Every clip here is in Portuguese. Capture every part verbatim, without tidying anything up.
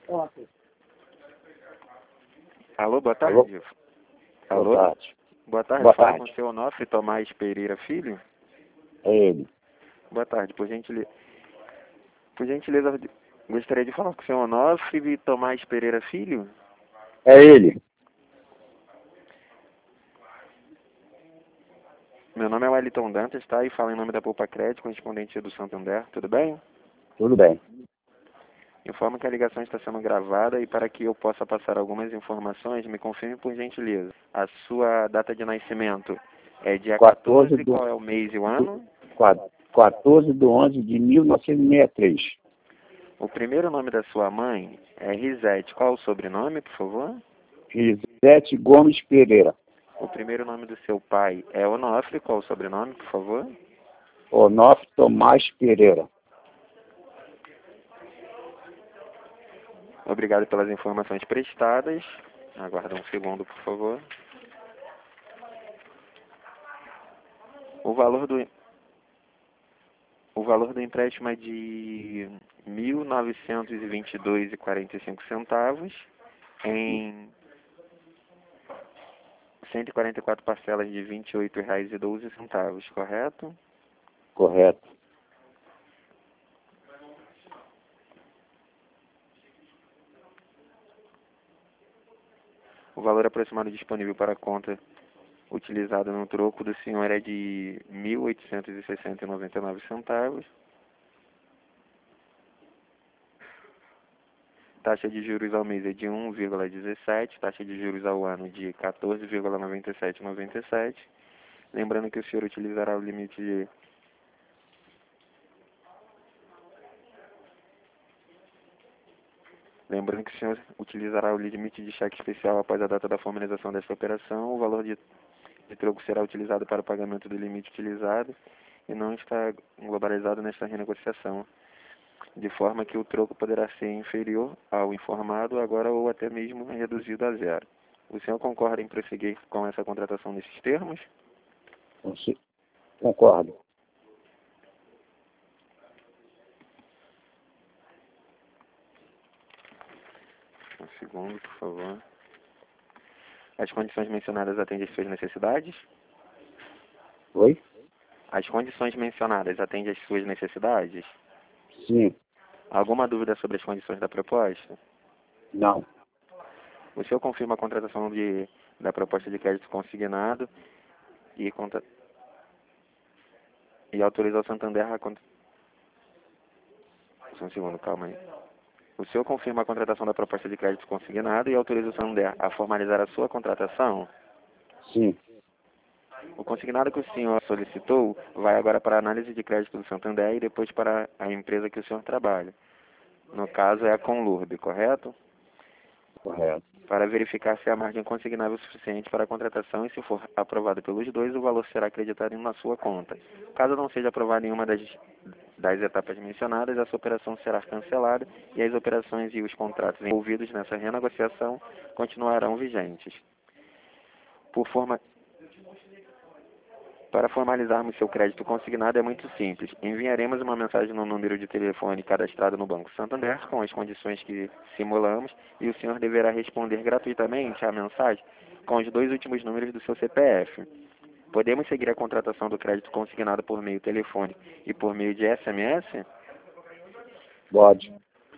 Alô, boa Alô? tarde. Alô? Boa tarde. Boa tarde, Boa fala tarde. com o seu Onofre Tomás Pereira Filho. É ele. Boa tarde, por gentileza. Por gentileza, gostaria de falar com o seu Onofre Tomás Pereira Filho. É ele. Meu nome é Wellington Dantas, tá? E falo em nome da Poupa Crédito, correspondente do Santander, tudo bem? Tudo bem. Informo que a ligação está sendo gravada e para que eu possa passar algumas informações, me confirme por gentileza. A sua data de nascimento é dia quatorze quatorze, do, qual é o mês e o ano? quatorze de onze de mil novecentos e sessenta e três. O primeiro nome da sua mãe é Risete. Qual o sobrenome, por favor? Risete Gomes Pereira. O primeiro nome do seu pai é Onofre. Qual o sobrenome, por favor? Onofre Tomás Pereira. Obrigado pelas informações prestadas. Aguarda um segundo, por favor. O valor do o valor do empréstimo é de mil novecentos e vinte e dois reais e quarenta e cinco centavos em cento e quarenta e quatro parcelas de vinte e oito reais e doze centavos, correto? Correto. O valor aproximado disponível para a conta utilizada no troco do senhor é de mil oitocentos e sessenta reais e noventa e nove centavos. Taxa de juros ao mês é de um vírgula dezessete, taxa de juros ao ano de quatorze vírgula noventa e sete noventa e sete. Lembrando que o senhor utilizará o limite de Lembrando que o senhor utilizará o limite de cheque especial após a data da formalização desta operação. O valor de, de troco será utilizado para o pagamento do limite utilizado e não está globalizado nesta renegociação, de forma que o troco poderá ser inferior ao informado agora ou até mesmo reduzido a zero. O senhor concorda em prosseguir com essa contratação nesses termos? Concordo. Um segundo, por favor. As condições mencionadas atendem às suas necessidades? Oi? As condições mencionadas atendem às suas necessidades? Sim. Alguma dúvida sobre as condições da proposta? Não. O senhor confirma a contratação de, da proposta de crédito consignado e, contra... e autoriza o Santander a... Cont... Só um segundo, calma aí. O senhor confirma a contratação da proposta de crédito consignado e autoriza o Santander a formalizar a sua contratação? Sim. O consignado que o senhor solicitou vai agora para a análise de crédito do Santander e depois para a empresa que o senhor trabalha. No caso é a Conlurb, correto? Correto. Para verificar se a margem consignável é suficiente para a contratação e se for aprovado pelos dois, o valor será acreditado na sua conta. Caso não seja aprovada nenhuma das, das etapas mencionadas, essa operação será cancelada e as operações e os contratos envolvidos nessa renegociação continuarão vigentes. Por forma... Para formalizarmos seu crédito consignado é muito simples. Enviaremos uma mensagem no número de telefone cadastrado no Banco Santander com as condições que simulamos e o senhor deverá responder gratuitamente à mensagem com os dois últimos números do seu C P F. Podemos seguir a contratação do crédito consignado por meio telefone e por meio de S M S? Pode.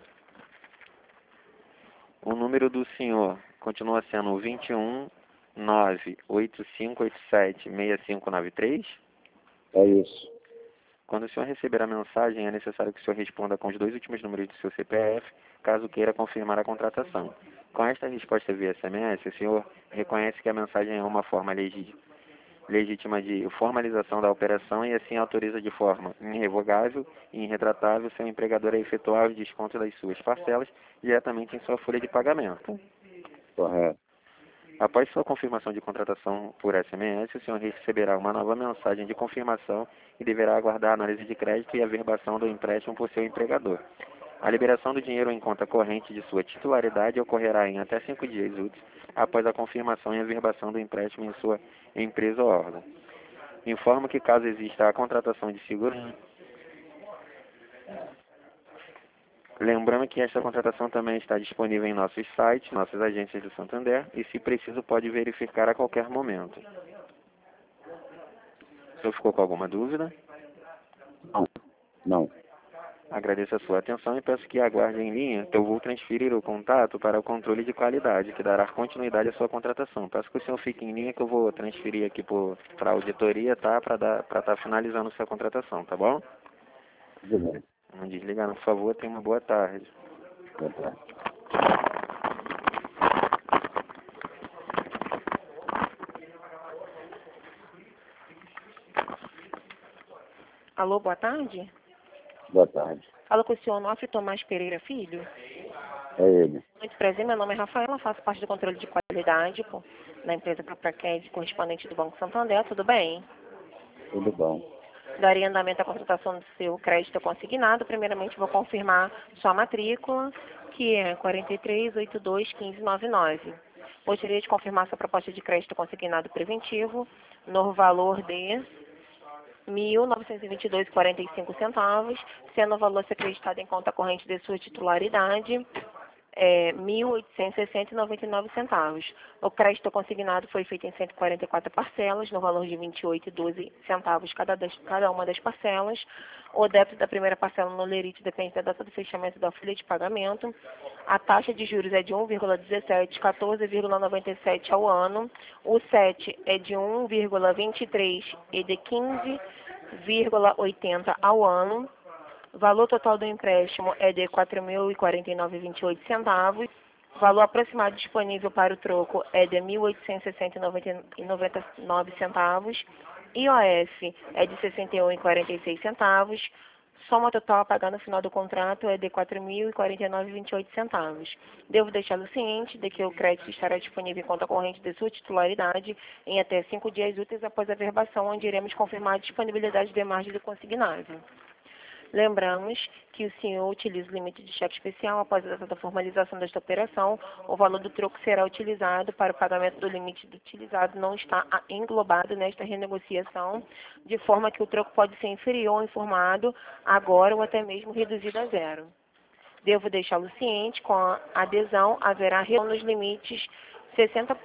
O número do senhor continua sendo vinte e um, nove oito cinco oito sete, seis cinco nove três? É isso. Quando o senhor receber a mensagem, é necessário que o senhor responda com os dois últimos números do seu C P F, caso queira confirmar a contratação. Com esta resposta via S M S, o senhor reconhece que a mensagem é uma forma legítima legítima de formalização da operação e assim autoriza de forma irrevogável e irretratável seu empregador a efetuar os descontos das suas parcelas diretamente em sua folha de pagamento. Correto. Após sua confirmação de contratação por S M S, o senhor receberá uma nova mensagem de confirmação e deverá aguardar a análise de crédito e a verbação do empréstimo por seu empregador. A liberação do dinheiro em conta corrente de sua titularidade ocorrerá em até cinco dias úteis após a confirmação e a verbação do empréstimo em sua empresa ou órgão. Informo que caso exista a contratação de seguro, Lembrando que esta contratação também está disponível em nossos sites, nossas agências do Santander, e se preciso pode verificar a qualquer momento. O senhor ficou com alguma dúvida? Não. Não. Agradeço a sua atenção e peço que aguarde em linha, que eu vou transferir o contato para o controle de qualidade, que dará continuidade à sua contratação. Peço que o senhor fique em linha, que eu vou transferir aqui para a auditoria, tá? Para estar tá finalizando sua contratação, tá bom? Tudo bem. Não desliga não, por favor. Tenha uma boa tarde. Boa tarde. Alô, boa tarde. Boa tarde. Falo com o senhor Onofre Tomás Pereira Filho. É ele. Muito prazer, meu nome é Rafaela, faço parte do controle de qualidade pô, da empresa Propracred, correspondente do Banco Santander, tudo bem? Tudo bom. Daria andamento à contratação do seu crédito consignado. Primeiramente, vou confirmar sua matrícula, que é quatro três oito dois um cinco nove nove. Gostaria de confirmar sua proposta de crédito consignado preventivo no valor de mil novecentos e vinte e dois reais e quarenta e cinco centavos, sendo o valor a ser acreditado em conta corrente de sua titularidade é mil oitocentos e sessenta reais e noventa e nove centavos. O crédito consignado foi feito em cento e quarenta e quatro parcelas, no valor de vinte e oito reais e doze centavos cada, das, cada uma das parcelas. O débito da primeira parcela no lerite depende da data do fechamento da folha de pagamento. A taxa de juros é de um vírgula dezessete, quatorze vírgula noventa e sete ao ano. O sete é de um vírgula vinte e três e de quinze vírgula oitenta ao ano. O valor total do empréstimo é de quatro mil e quarenta e nove vírgula vinte e oito centavos. O valor aproximado disponível para o troco é de mil oitocentos e sessenta reais e noventa e nove centavos. I O F é de sessenta e um reais e quarenta e seis centavos. Soma total a pagar no final do contrato é de quatro mil e quarenta e nove vírgula vinte e oito centavos. Devo deixá-lo ciente de que o crédito estará disponível em conta corrente de sua titularidade em até cinco dias úteis após a verbação, onde iremos confirmar a disponibilidade de margem do consignado. Lembramos que o senhor utiliza o limite de cheque especial após a data da formalização desta operação. O valor do troco será utilizado para o pagamento do limite utilizado, não está englobado nesta renegociação, de forma que o troco pode ser inferior ou informado agora ou até mesmo reduzido a zero. Devo deixá-lo ciente, com a adesão haverá redução nos limites sessenta,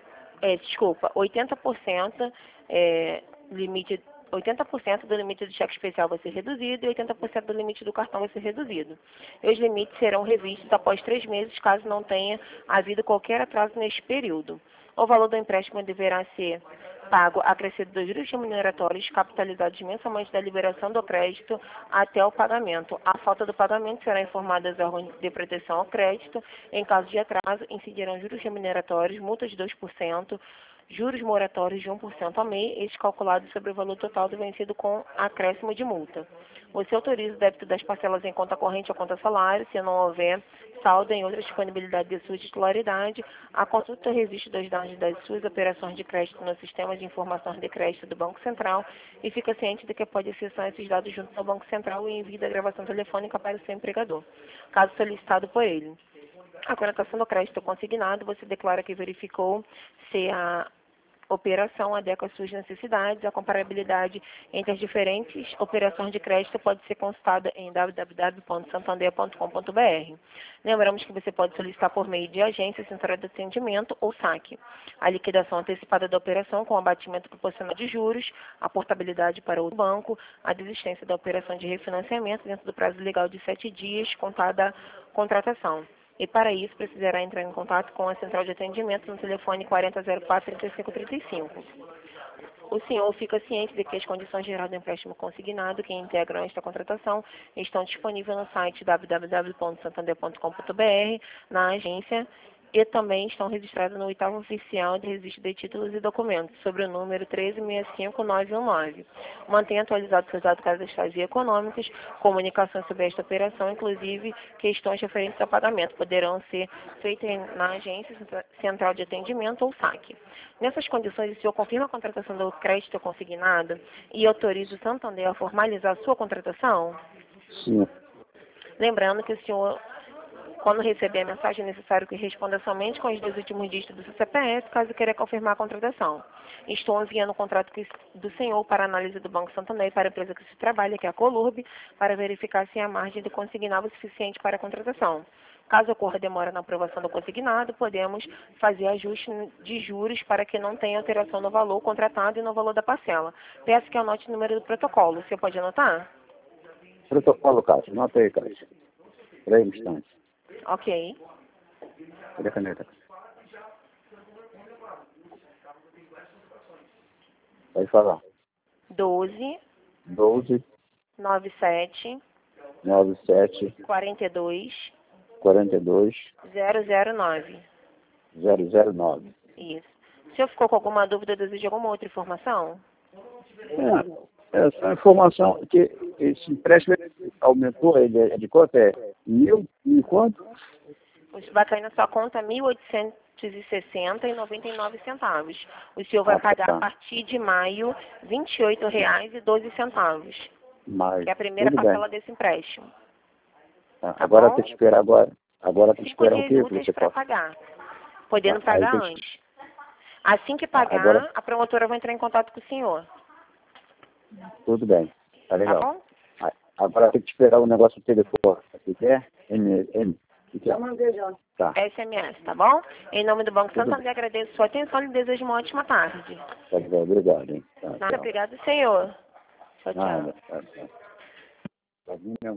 é, desculpa, oitenta por cento é, limite oitenta por cento do limite do cheque especial vai ser reduzido e oitenta por cento do limite do cartão vai ser reduzido. E os limites serão revistos após três meses, caso não tenha havido qualquer atraso neste período. O valor do empréstimo deverá ser pago acrescido dos juros remuneratórios capitalizados mensalmente da liberação do crédito até o pagamento. A falta do pagamento será informada aos órgãos de proteção ao crédito. Em caso de atraso, incidirão juros remuneratórios, multas de dois por cento, juros moratórios de um por cento ao mês, estes calculados sobre o valor total do vencido com acréscimo de multa. Você autoriza o débito das parcelas em conta corrente ou conta salário, se não houver saldo em outra disponibilidade de sua titularidade. A consulta registro dos dados das suas operações de crédito no sistema de informações de crédito do Banco Central e fica ciente de que pode acessar esses dados junto ao Banco Central e envio da gravação telefônica para o seu empregador, caso solicitado por ele. A contratação do crédito consignado, você declara que verificou se a operação adequa às suas necessidades. A comparabilidade entre as diferentes operações de crédito pode ser consultada em w w w ponto santander ponto com ponto b r. Lembramos que você pode solicitar por meio de agência, central de atendimento ou saque a liquidação antecipada da operação com abatimento proporcional de juros, a portabilidade para o banco, a desistência da operação de refinanciamento dentro do prazo legal de sete dias contada a contratação. E para isso precisará entrar em contato com a central de atendimento no telefone quarenta zero quatro, trinta e cinco trinta e cinco. O senhor fica ciente de que as condições gerais do empréstimo consignado que integram esta contratação estão disponíveis no site w w w ponto santander ponto com ponto b r, na agência, e também estão registradas no oitavo oficial de registro de títulos e documentos, sobre o número treze seis cinco nove um nove. Mantenha atualizados seus dados cadastrais e econômicos, comunicações sobre esta operação, inclusive questões referentes ao pagamento, poderão ser feitas na agência central de atendimento ou saque. Nessas condições, o senhor confirma a contratação do crédito consignado e autoriza o Santander a formalizar a sua contratação? Sim. Lembrando que o senhor Quando receber a mensagem, é necessário que responda somente com os dois últimos dígitos do seu C P F, caso queira confirmar a contratação. Estou enviando o contrato que- do senhor para análise do Banco Santander e para a empresa que se trabalha, que é a Colurb, para verificar se a margem de consignado é suficiente para a contratação. Caso ocorra demora na aprovação do consignado, podemos fazer ajuste de juros para que não tenha alteração no valor contratado e no valor da parcela. Peço que anote o número do protocolo. Você pode anotar? Protocolo, Cássio. Anota aí, Cássio. Três instantes. Ok. Cadê a caneta? Pode falar. doze, doze, noventa e sete, noventa e sete, quarenta e dois, quarenta e dois, zero zero nove. zero zero nove. Isso. O senhor ficou com alguma dúvida, deseja alguma outra informação? É, essa informação que esse empréstimo aumentou, ele é de quanto? É mil e quanto? Vai cair na sua conta mil oitocentos e sessenta reais e noventa e nove centavos. O senhor vai Ah, pagar tá. a partir de maio vinte e oito reais e doze centavos, Mas, que é a primeira tudo parcela bem. desse empréstimo. Tá, Tá agora bom? tem que esperar agora. Agora tem que Cinco esperar o dias quê? úteis Você para pode... pagar, podendo Tá, aí pagar tem que- antes. Assim que Ah, pagar, agora- a promotora vai entrar em contato com o senhor. Tudo bem. Tá Tá legal. bom? Ah, agora tem que esperar o negócio do telefone. O que é? N, N. O que é? Tá, S M S, tá bom? Em nome do Banco Tudo Santander, agradeço sua atenção e desejo uma ótima tarde. tá legal. Obrigado, hein. Tá, Nada, tchau. obrigado, senhor. Tchau, tchau. Nada. Tá, tá. Tá vindo